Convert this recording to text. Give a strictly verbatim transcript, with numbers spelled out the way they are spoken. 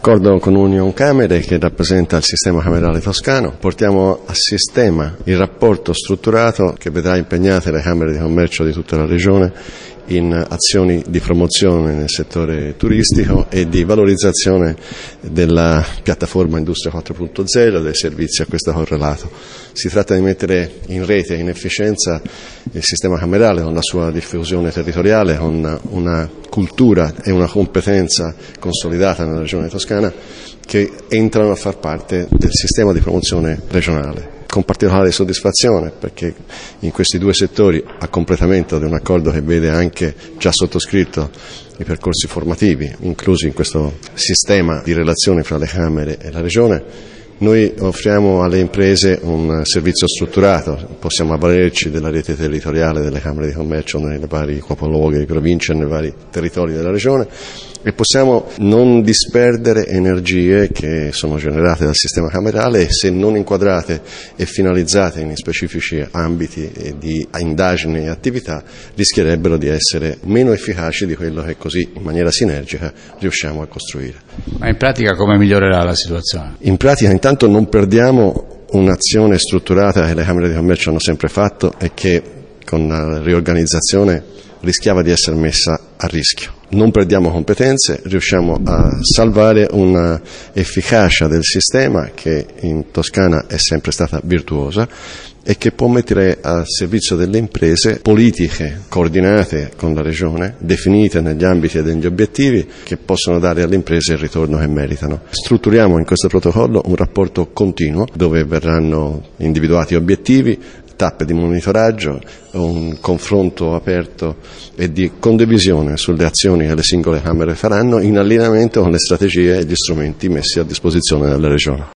Accordo con Unioncamere, che rappresenta il sistema camerale toscano. Portiamo a sistema il rapporto strutturato che vedrà impegnate le Camere di Commercio di tutta la Regione in azioni di promozione nel settore turistico e di valorizzazione della piattaforma Industria quattro punto zero e dei servizi a questo correlato. Si tratta di mettere in rete e in efficienza il sistema camerale con la sua diffusione territoriale, con una cultura e una competenza consolidata nella Regione Toscana che entrano a far parte del sistema di promozione regionale. Con particolare soddisfazione perché in questi due settori, a completamento di un accordo che vede anche già sottoscritto i percorsi formativi inclusi in questo sistema di relazioni fra le Camere e la Regione, noi offriamo alle imprese un servizio strutturato, possiamo avvalerci della rete territoriale delle Camere di Commercio nei vari capoluoghi di provincia e nei vari territori della Regione e possiamo non disperdere energie che sono generate dal sistema camerale e, se non inquadrate e finalizzate in specifici ambiti di indagini e attività, rischierebbero di essere meno efficaci di quello che così in maniera sinergica riusciamo a costruire. Ma in pratica come migliorerà la situazione? In pratica intanto non perdiamo un'azione strutturata che le Camere di Commercio hanno sempre fatto e che con la riorganizzazione rischiava di essere messa a rischio. Non perdiamo competenze, riusciamo a salvare un'efficacia del sistema che in Toscana è sempre stata virtuosa e che può mettere a servizio delle imprese politiche coordinate con la Regione, definite negli ambiti e negli obiettivi che possono dare alle imprese il ritorno che meritano. Strutturiamo in questo protocollo un rapporto continuo dove verranno individuati obiettivi, tappe di monitoraggio, un confronto aperto e di condivisione sulle azioni che le singole Camere faranno in allineamento con le strategie e gli strumenti messi a disposizione dalla Regione.